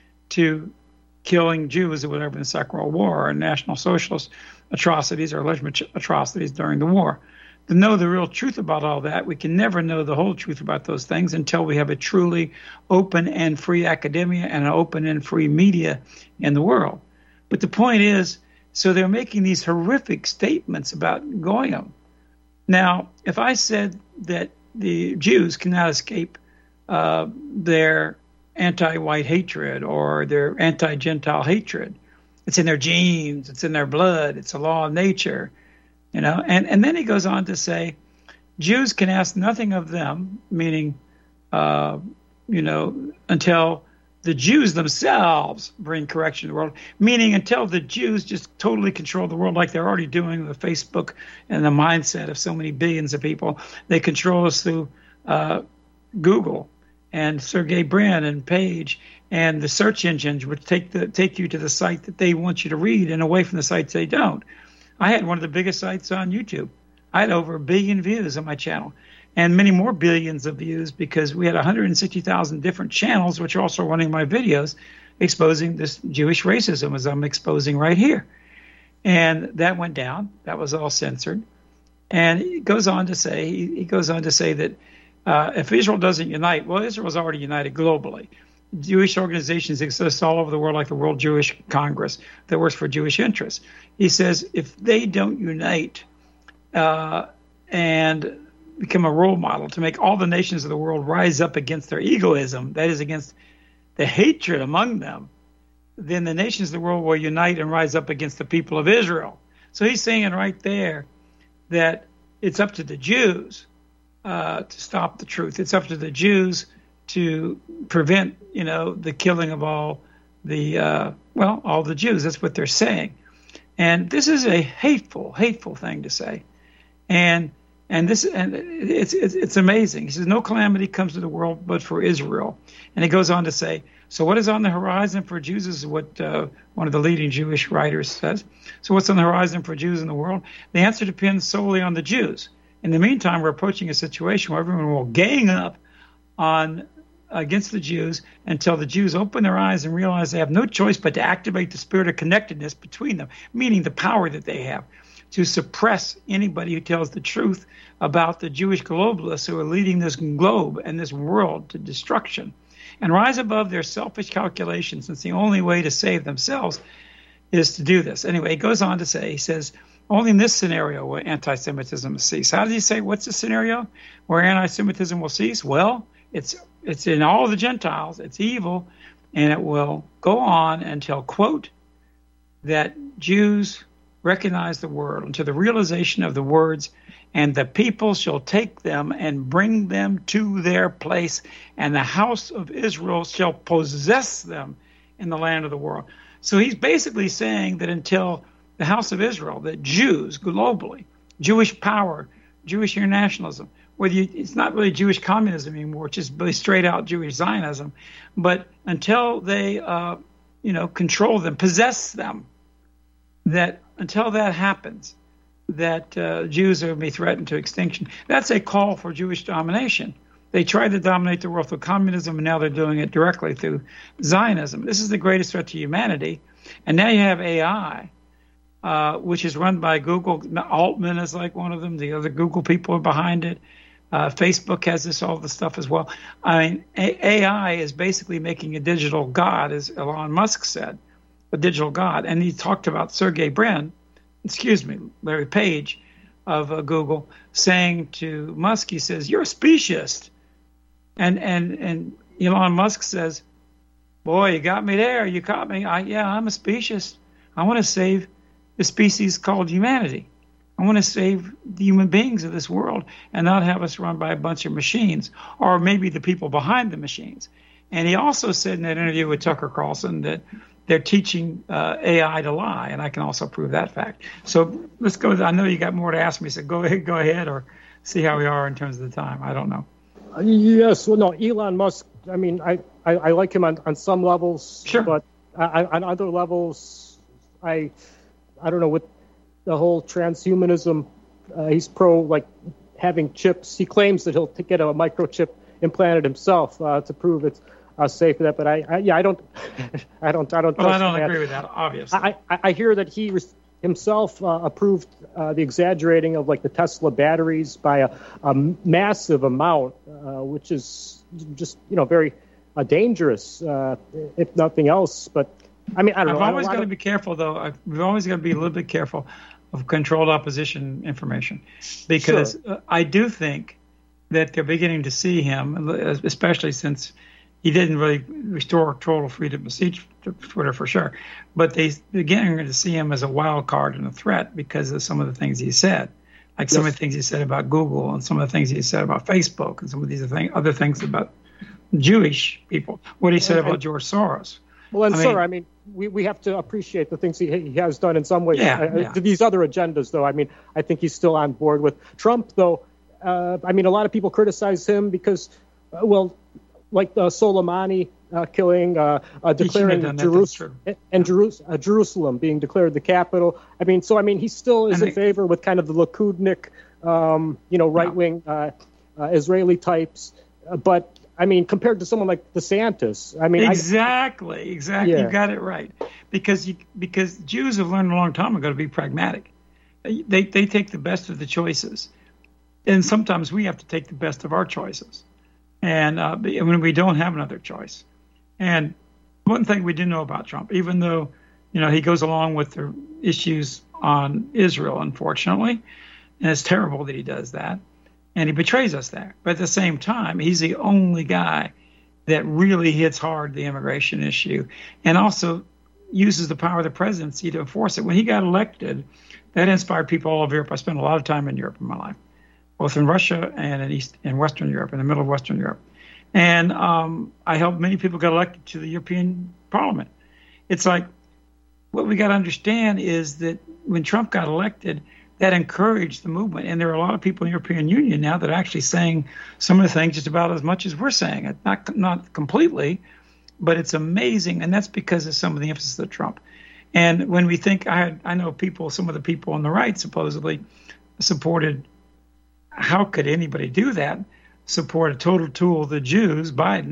to killing Jews or whatever in the Second World War, or National Socialist atrocities or alleged atrocities during the war. To know the real truth about all that, we can never know the whole truth about those things until we have a truly open and free academia and an open and free media in the world. But the point is, so they're making these horrific statements about Goyim. Now, if I said that the Jews cannot escape uh, their anti-white hatred or their anti-Gentile hatred, it's in their genes, it's in their blood, it's a law of nature, you know. And, and then he goes on to say, Jews can ask nothing of them, meaning, uh, you know, until the Jews themselves bring correction to the world, meaning until the Jews just totally control the world like they're already doing with Facebook and the mindset of so many billions of people. They control us through uh, Google and Sergey Brin and Page and the search engines, which take the take you to the site that they want you to read and away from the sites they don't. I had one of the biggest sites on YouTube. I had over a billion views on my channel, and many more billions of views, because we had one hundred sixty thousand different channels, which are also running my videos, exposing this Jewish racism, as I'm exposing right here. And that went down. That was all censored. And he goes on to say, he goes on to say that uh, if Israel doesn't unite, well, Israel's already united globally. Jewish organizations exist all over the world, like the World Jewish Congress that works for Jewish interests. He says if they don't unite uh, and become a role model to make all the nations of the world rise up against their egoism, that is, against the hatred among them, then the nations of the world will unite and rise up against the people of Israel. So he's saying right there that it's up to the Jews uh, to stop the truth. It's up to the Jews to prevent, you know, the killing of all the, uh, well, all the Jews. That's what they're saying. And this is a hateful, hateful thing to say. And And this, and it's, it's it's amazing. He says, no calamity comes to the world but for Israel. And he goes on to say, so what is on the horizon for Jews is what uh, one of the leading Jewish writers says. So what's on the horizon for Jews in the world? The answer depends solely on the Jews. In the meantime, we're approaching a situation where everyone will gang up on against the Jews until the Jews open their eyes and realize they have no choice but to activate the spirit of connectedness between them, meaning the power that they have to suppress anybody who tells the truth about the Jewish globalists who are leading this globe and this world to destruction, and rise above their selfish calculations, since the only way to save themselves is to do this. Anyway, he goes on to say, he says, only in this scenario will anti-Semitism cease. How does he say, what's the scenario where anti-Semitism will cease? Well, it's it's in all the Gentiles. It's evil, and it will go on until, quote, that Jews recognize the word, until the realization of the words, and the people shall take them and bring them to their place, and the house of Israel shall possess them in the land of the world. So he's basically saying that until the house of Israel, that Jews globally, Jewish power, Jewish internationalism, whether you, it's not really Jewish communism anymore, which is really straight out Jewish Zionism, but until they, uh, you know, control them, possess them, that until that happens, that uh, Jews are going to be threatened to extinction. That's a call for Jewish domination. They tried to dominate the world through communism, and now they're doing it directly through Zionism. This is the greatest threat to humanity. And now you have A I, uh, which is run by Google. Altman is like one of them. The other Google people are behind it. Uh, Facebook has this, all the stuff as well. I mean, A I is basically making a digital god, as Elon Musk said, a digital god. And he talked about Sergey Brin, excuse me, Larry Page of uh, Google, saying to Musk, he says, "You're a speciesist." And and and Elon Musk says, "Boy, you got me there. You caught me. I, yeah, I'm a speciesist. I want to save the species called humanity. I want to save the human beings of this world and not have us run by a bunch of machines, or maybe the people behind the machines." And he also said in that interview with Tucker Carlson that they're teaching uh, A I to lie, and I can also prove that fact. So let's go. I know you got more to ask me, so go ahead, go ahead, or see how we are in terms of the time. I don't know. Uh, yes, well, no, Elon Musk, I mean, I, I, I like him on, on some levels, sure. but I, on other levels, I I don't know, with the whole transhumanism, uh, he's pro, like, having chips. He claims that he'll t- get a microchip implanted himself uh, to prove it's uh, safe for that, but I, I yeah, I don't, I don't, I don't. Well, I don't that. agree with that, obviously. I, I, I hear that he res- himself uh, approved uh, the exaggerating of like the Tesla batteries by a, a massive amount, uh, which is just, you know, very uh, dangerous, uh, if nothing else. But I mean, I don't I've know. always got to be careful, though. I've, we've always got to be a little bit careful of controlled opposition information, because Sure. uh, I do think that they're beginning to see him, especially since he didn't really restore total freedom of speech to Twitter for sure. But they, they're beginning to see him as a wild card and a threat because of some of the things he said, like some Yes. of the things he said about Google and some of the things he said about Facebook and some of these thing, other things about Jewish people, what he said And- about George Soros. Well, and I sir, mean- I mean, we, we have to appreciate the things he, he has done in some ways. Yeah, uh, yeah. These other agendas, though, I mean, I think he's still on board with Trump, though. Uh, I mean, a lot of people criticize him because, uh, well, like the Soleimani uh, killing, uh, uh, He shouldn't have declaring done that, Jerus- that's true. and Jerus- uh, Jerusalem being declared the capital. I mean, so, I mean, he still is And in they- favor with kind of the Likudnik, um, you know, right-wing uh, uh, Israeli types. Uh, but, I mean, compared to someone like DeSantis, I mean, I, Exactly, exactly. Yeah. You got it right. Because you, because Jews have learned a long time ago to be pragmatic. They, they they take the best of the choices, and sometimes we have to take the best of our choices, and uh, when we don't have another choice. And one thing we do know about Trump, even though, you know, he goes along with the issues on Israel, unfortunately, and it's terrible that he does that, and he betrays us there. But at the same time, he's the only guy that really hits hard the immigration issue, and also uses the power of the presidency to enforce it. When he got elected, that inspired people all over Europe. I spent a lot of time in Europe in my life, both in Russia and in East in Western Europe, in the middle of Western Europe. And um, I helped many people get elected to the European Parliament. It's like, what we got to understand is that when Trump got elected, that encouraged the movement. And there are a lot of people in the European Union now that are actually saying some of the things just about as much as we're saying it. Not, not completely, but it's amazing. And that's because of some of the emphasis of Trump. And when we think, I had, I know people, some of the people on the right supposedly supported, how could anybody do that? Support a total tool of the Jews, Biden,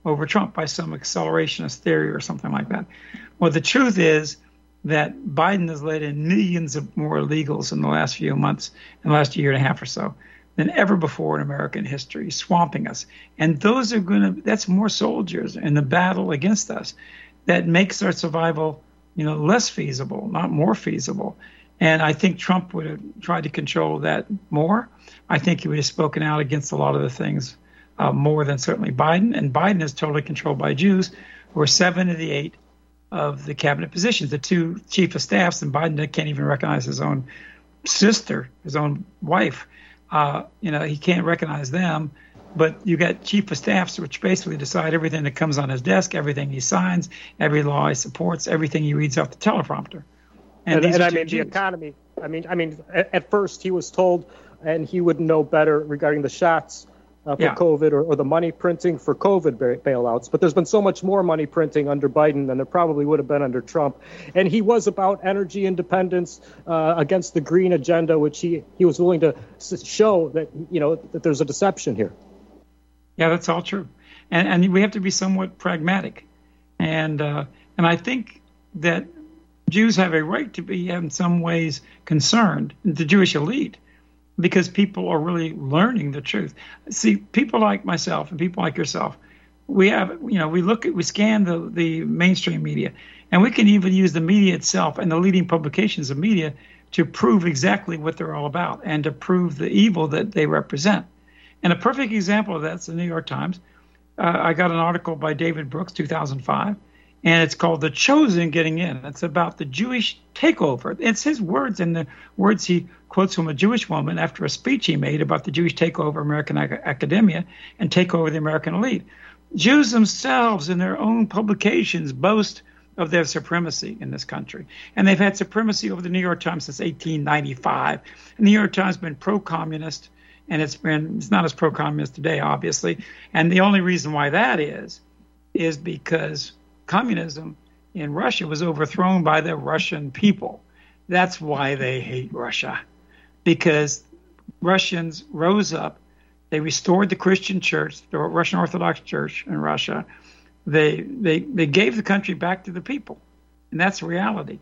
over Trump by some accelerationist theory or something like that. Well, the truth is that Biden has let in millions of more illegals in the last few months, in the last year and a half or so, than ever before in American history, swamping us. And those are going to, that's more soldiers in the battle against us. That makes our survival, you know, less feasible, not more feasible. And I think Trump would have tried to control that more. I think he would have spoken out against a lot of the things uh, more than certainly Biden. And Biden is totally controlled by Jews, who are seven of the eight of the cabinet positions, the two chief of staffs, and Biden can't even recognize his own sister, his own wife. Uh, you know, he can't recognize them. But you got chief of staffs, which basically decide everything that comes on his desk, everything he signs, every law he supports, everything he reads off the teleprompter. And, and, and I mean, Jews. The economy, I mean, I mean, at, at first he was told, and he would know better regarding the shots uh, for yeah. COVID or, or the money printing for COVID bailouts. But there's been so much more money printing under Biden than there probably would have been under Trump. And he was about energy independence uh, against the green agenda, which he, he was willing to show that, you know, that there's a deception here. Yeah, that's all true. And, and we have to be somewhat pragmatic. And uh, and I think that Jews have a right to be in some ways concerned, the Jewish elite, because people are really learning the truth. See, people like myself and people like yourself, we have, you know, we look at, we scan the, the mainstream media, and we can even use the media itself and the leading publications of media to prove exactly what they're all about and to prove the evil that they represent. And a perfect example of that is the New York Times. Uh, I got an article by David Brooks, two thousand five, and it's called The Chosen Getting In. It's about the Jewish takeover. It's his words and the words he quotes from a Jewish woman after a speech he made about the Jewish takeover of American ac- academia and take over the American elite. Jews themselves in their own publications boast of their supremacy in this country. And they've had supremacy over the New York Times since eighteen ninety-five. And the New York Times has been pro-communist, and it's been it's not as pro-communist today, obviously. And the only reason why that is, is because communism in Russia was overthrown by the Russian people. That's why they hate Russia, because Russians rose up. They restored the Christian church, the Russian Orthodox Church in Russia. They they they gave the country back to the people, and that's reality.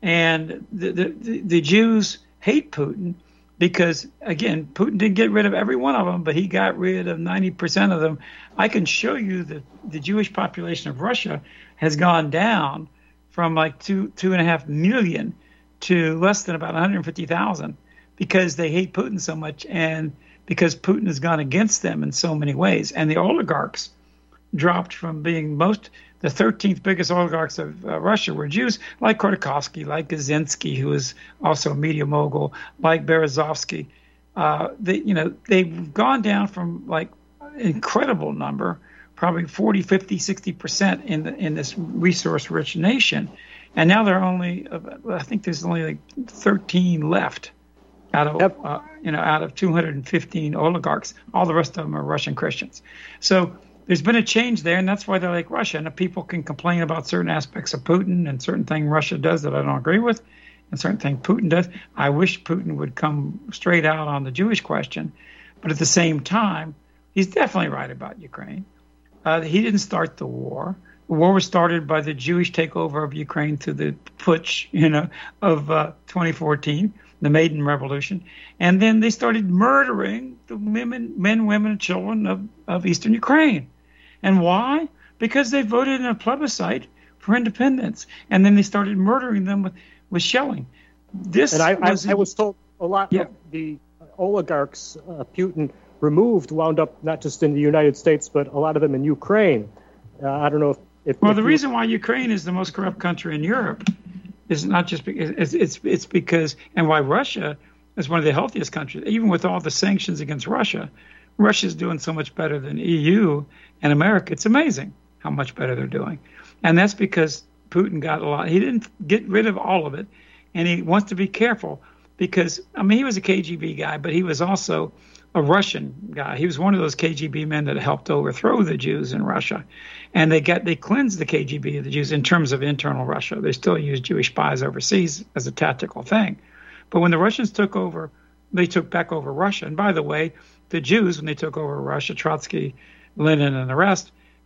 And the the, the Jews hate Putin because, again, Putin didn't get rid of every one of them, but he got rid of ninety percent of them. I can show you that the Jewish population of Russia has gone down from like two two and a half million to less than about one hundred fifty thousand because they hate Putin so much, and because Putin has gone against them in so many ways. And the oligarchs dropped from being most, the thirteenth biggest oligarchs of uh, Russia were Jews, like Khodorkovsky, like Kaczynski, who is also a media mogul, like Berezovsky. Uh, they, you know, they've gone down from like an incredible number, probably forty, fifty, sixty percent in the, in this resource-rich nation. And now there are only, uh, I think there's only like thirteen left out of, yep. uh, you know, out of two hundred fifteen oligarchs. All the rest of them are Russian Christians. So there's been a change there, and that's why they like Russia. And people can complain about certain aspects of Putin and certain things Russia does that I don't agree with, and certain things Putin does. I wish Putin would come straight out on the Jewish question. But at the same time, he's definitely right about Ukraine. Uh, he didn't start the war. The war was started by the Jewish takeover of Ukraine through the putsch, you know, of uh, twenty fourteen, the Maidan Revolution. And then they started murdering the women, men, women, and children of, of eastern Ukraine. And why? Because they voted in a plebiscite for independence. And then they started murdering them with, with shelling. This and I was, I, I was told a lot yeah. of the oligarchs uh, Putin removed wound up not just in the United States, but a lot of them in Ukraine. Uh, I don't know if... if well, if the you... reason why Ukraine is the most corrupt country in Europe is not just because... It's, it's, it's because... And why Russia is one of the healthiest countries, even with all the sanctions against Russia. Russia's doing so much better than E U and America. It's amazing how much better they're doing. And that's because Putin got a lot. He didn't get rid of all of it. And he wants to be careful because, I mean, he was a K G B guy, but he was also a Russian guy. He was one of those K G B men that helped overthrow the Jews in Russia. And they got they cleansed the K G B of the Jews in terms of internal Russia. They still use Jewish spies overseas as a tactical thing. But when the Russians took over, they took back over Russia. And by the way, the Jews, when they took over Russia, Trotsky, Lenin, and the rest,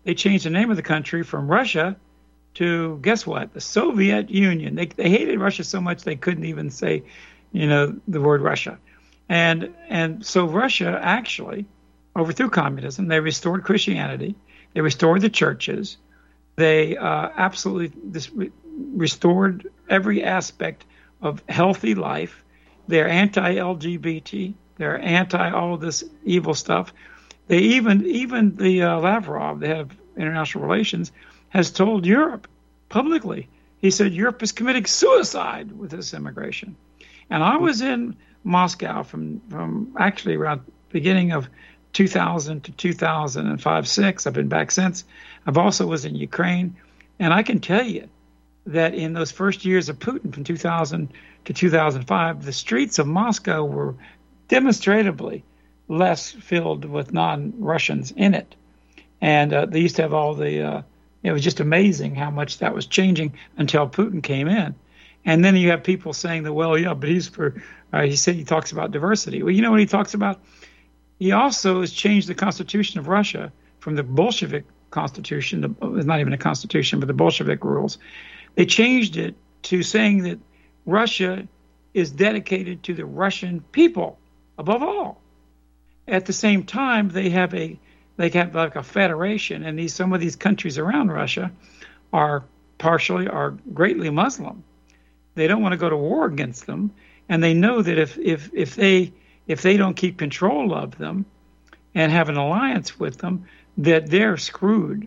they changed the name of the country from Russia to, guess what, the Soviet Union. They, they hated Russia so much they couldn't even say, you know, the word Russia. And and so Russia actually overthrew communism. They restored Christianity. They restored the churches. They uh, absolutely this re- restored every aspect of healthy life. They're anti-L G B T. They're anti all of this evil stuff. They even even the uh, Lavrov, the head of international relations, has told Europe publicly. He said Europe is committing suicide with this immigration. And I was in Moscow from from actually around the beginning of two thousand to two thousand five, six. I've been back since. I've also was in Ukraine, and I can tell you that in those first years of Putin from two thousand to two thousand five, the streets of Moscow were demonstratively less filled with non-Russians in it. And uh, they used to have all the, uh, it was just amazing how much that was changing until Putin came in. And then you have people saying that, well, yeah, but he's for, uh, he said he talks about diversity. Well, you know what he talks about? He also has changed the Constitution of Russia from the Bolshevik Constitution, to, it's not even a constitution, but the Bolshevik rules. They changed it to saying that Russia is dedicated to the Russian people above all. At the same time, they have a they have like a federation, and these some of these countries around Russia are partially are greatly Muslim. They don't want to go to war against them, and they know that if if if they if they don't keep control of them and have an alliance with them, that they're screwed,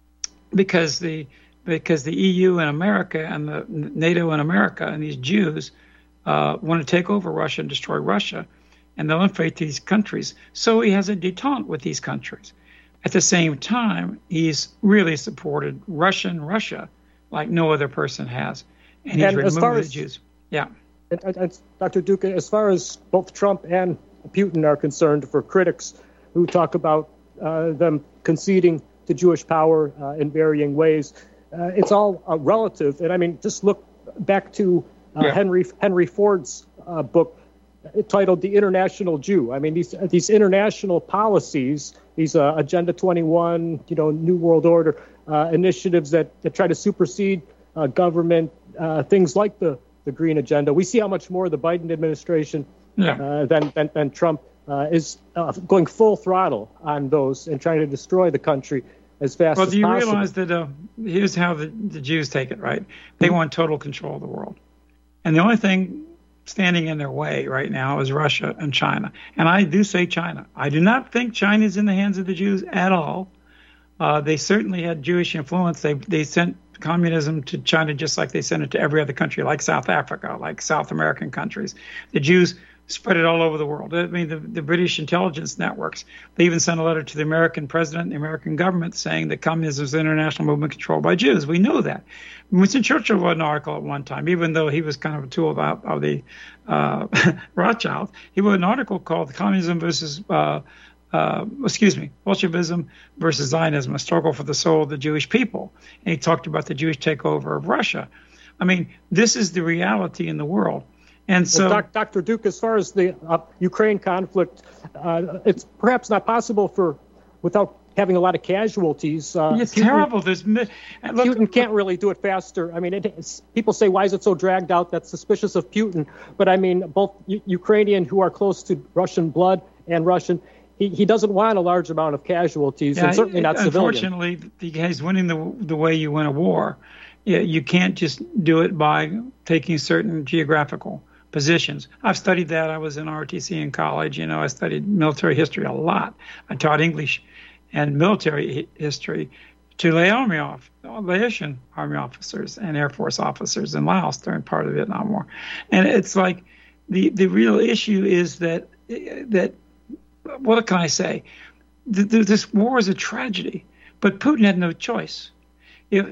because the because the E U and America and the NATO and America and these Jews uh, want to take over Russia and destroy Russia, and they'll infiltrate these countries. So he has a détente with these countries. At the same time, he's really supported Russian Russia like no other person has, and he's and removed as far the as, Jews. Yeah. And, and Doctor Duke, as far as both Trump and Putin are concerned, for critics who talk about uh, them conceding to Jewish power uh, in varying ways, uh, it's all uh, relative. And I mean, just look back to uh, yeah. Henry Henry Ford's uh, book titled "The International Jew." I mean, these these international policies, these uh, Agenda twenty-one, you know, New World Order uh, initiatives that, that try to supersede uh, government, uh, things like the, the Green Agenda. We see how much more the Biden administration yeah. uh, than, than than Trump uh, is uh, going full throttle on those and trying to destroy the country as fast well, as possible. Well, do you realize that uh, here's how the, the Jews take it, right? They mm-hmm. want total control of the world. And the only thing standing in their way right now is Russia and China. And I do say China. I do not think China is in the hands of the Jews at all. Uh, they certainly had Jewish influence. They they sent communism to China just like they sent it to every other country, like South Africa, like South American countries. The Jews spread it all over the world. I mean, the, the British intelligence networks, they even sent a letter to the American president and the American government saying that communism is an international movement controlled by Jews. We know that. Winston Churchill wrote an article at one time, even though he was kind of a tool of, of the uh, Rothschild. He wrote an article called Communism versus, uh, uh, excuse me, Bolshevism versus Zionism, a struggle for the soul of the Jewish people. And he talked about the Jewish takeover of Russia. I mean, this is the reality in the world. And so, well, doc, Doctor Duke, as far as the uh, Ukraine conflict, uh, it's perhaps not possible for, without having a lot of casualties. Uh, it's Putin, terrible. There's look, Putin can't really do it faster. I mean, it, people say, why is it so dragged out? That's suspicious of Putin. But I mean, both U- Ukrainian who are close to Russian blood and Russian, he, he doesn't want a large amount of casualties, yeah, and certainly not civilian. Unfortunately, he's winning the the way you win a war. You, you can't just do it by taking certain geographical positions. I've studied that. I was in R T C in college. You know, I studied military history a lot. I taught English and military history to lay army off, Laotian army officers and Air Force officers in Laos during part of the Vietnam War. And it's like the, the real issue is that, that what can I say? The, the, this war is a tragedy, but Putin had no choice. If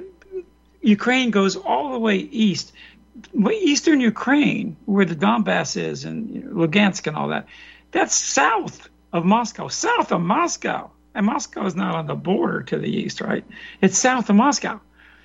Ukraine goes all the way east, eastern Ukraine, where the Donbass is and you know, Lugansk and all that, that's south of Moscow, south of Moscow. And Moscow is not on the border to the east, right? It's south of Moscow.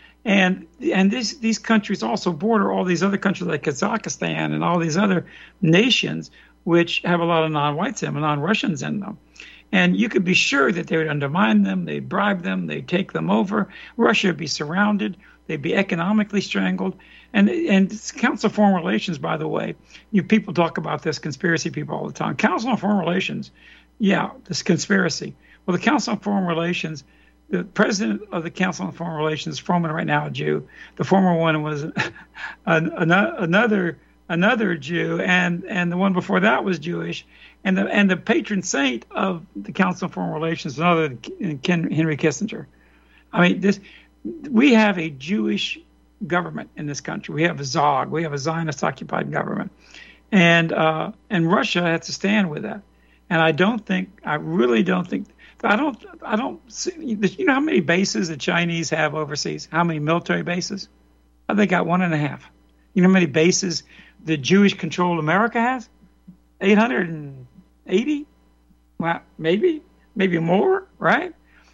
And and these, these countries also border all these other countries like Kazakhstan and all these other nations which have a lot of non-whites in them, non-Russians in them. And you could be sure that they would undermine them, they'd bribe them, they'd take them over. Russia would be surrounded, they'd be economically strangled. And and Council of Foreign Relations, by the way, you people talk about this, conspiracy people all the time. Council of Foreign Relations, yeah, this conspiracy. Well, the Council of Foreign Relations, the president of the Council of Foreign Relations is former right now a Jew. The former one was an, an, another another Jew, and, and the one before that was Jewish. And the and the patron saint of the Council of Foreign Relations is another Ken, Henry Kissinger. I mean, this we have a Jewish government in this country. We have a Zog. We have a Zionist-occupied government, and uh, and Russia has to stand with that. And I don't think, I really don't think, I don't, I don't see. You know how many bases the Chinese have overseas? How many military bases? They got one and a half. You know how many bases the Jewish-controlled America has? eight hundred eighty? Well, maybe, maybe more, right?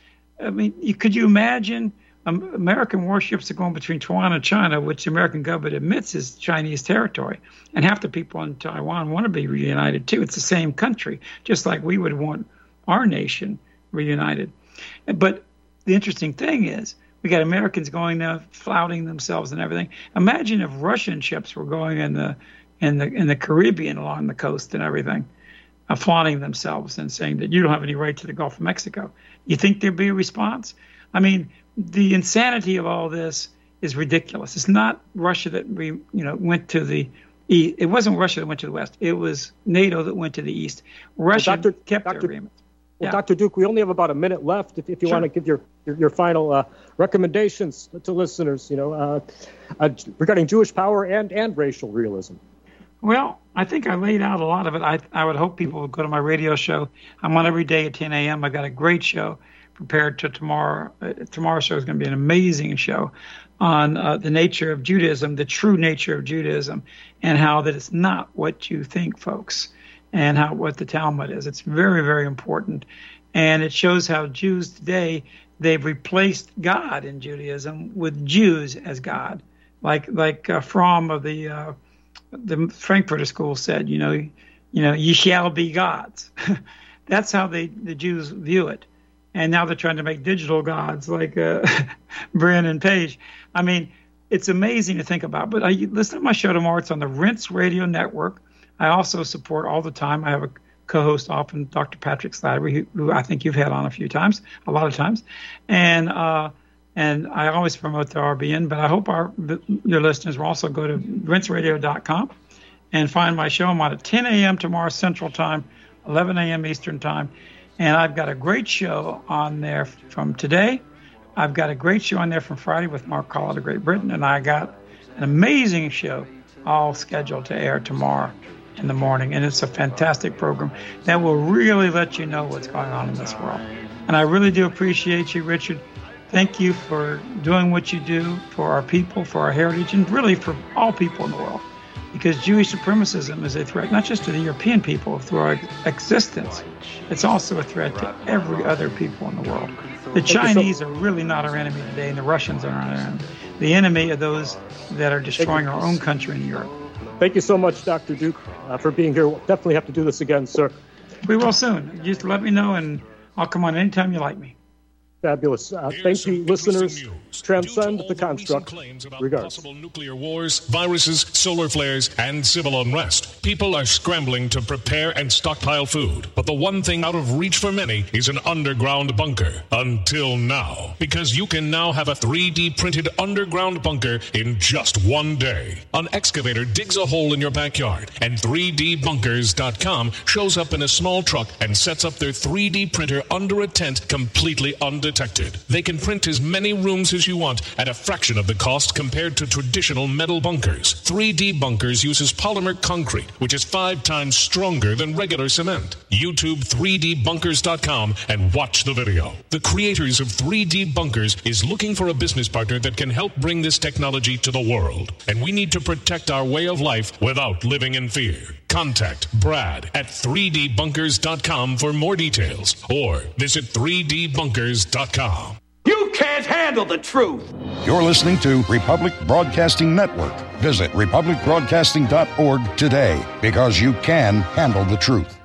I mean, you, could you imagine um, American warships are going between Taiwan and China, which the American government admits is Chinese territory. And half the people in Taiwan want to be reunited, too. It's the same country, just like we would want our nation reunited. But the interesting thing is, we got Americans going there, flouting themselves and everything. Imagine if Russian ships were going in the in the in the Caribbean along the coast and everything, uh, flaunting themselves and saying that you don't have any right to the Gulf of Mexico. You think there'd be a response? I mean, the insanity of all this is ridiculous. It's not Russia that we, you know, went to the east. It wasn't Russia that went to the west. It was NATO that went to the east. Russia well, Doctor kept Doctor their agreements. Well, yeah. Doctor Duke, we only have about a minute left. If, if you sure. want to give your your, your final uh, recommendations to listeners, you know, uh, uh, regarding Jewish power and, and racial realism. Well, I think I laid out a lot of it. I I would hope people would go to my radio show. I'm on every day at ten a.m. I got a great show prepared to tomorrow. Uh, tomorrow's show is going to be an amazing show on uh, the nature of Judaism, the true nature of Judaism, and how that it's not what you think, folks, and how what the Talmud is. It's very, very important. And it shows how Jews today, they've replaced God in Judaism with Jews as God. Like like uh, Fromm of the uh, the Frankfurter School said, you know, you know, ye shall be gods. That's how they the Jews view it. And now they're trying to make digital gods like uh, Brin and Page. I mean, it's amazing to think about. But I listen to my show tomorrow. It's on the Rinse Radio Network. I also support all the time. I have a co-host often, Doctor Patrick Slattery, who, who I think you've had on a few times, a lot of times. And uh, and I always promote the R B N, but I hope our your listeners will also go to rinse radio dot com and find my show. I'm on at ten a.m. tomorrow Central Time, eleven a.m. Eastern Time. And I've got a great show on there from today. I've got a great show on there from Friday with Mark Collett of Great Britain. And I got an amazing show all scheduled to air tomorrow in the morning. And it's a fantastic program that will really let you know what's going on in this world. And I really do appreciate you, Richard. Thank you for doing what you do for our people, for our heritage, and really for all people in the world. Because Jewish supremacism is a threat, not just to the European people through our existence. It's also a threat to every other people in the world. The Chinese are really not our enemy today, and the Russians are not our enemy. The enemy are those that are destroying our own country in Europe. Thank you so much, Doctor Duke, uh, for being here. We'll definitely have to do this again, sir. We will soon. Just let me know, and I'll come on anytime you like me. Fabulous. Uh, thank you, listeners. Transcend the construct. Regards. Possible nuclear wars, viruses, solar flares, and civil unrest. People are scrambling to prepare and stockpile food. But the one thing out of reach for many is an underground bunker. Until now. Because you can now have a three D printed underground bunker in just one day. An excavator digs a hole in your backyard, and three D bunkers dot com shows up in a small truck and sets up their three D printer under a tent completely undetected. They can print as many rooms as you want at a fraction of the cost compared to traditional metal bunkers. three D Bunkers uses polymer concrete, which is five times stronger than regular cement. YouTube three D bunkers dot com and watch the video. The creators of three D Bunkers is looking for a business partner that can help bring this technology to the world. And we need to protect our way of life without living in fear. Contact Brad at three D bunkers dot com for more details, or visit three D bunkers dot com. You can't handle the truth. You're listening to Republic Broadcasting Network. Visit republic broadcasting dot org today, because you can handle the truth.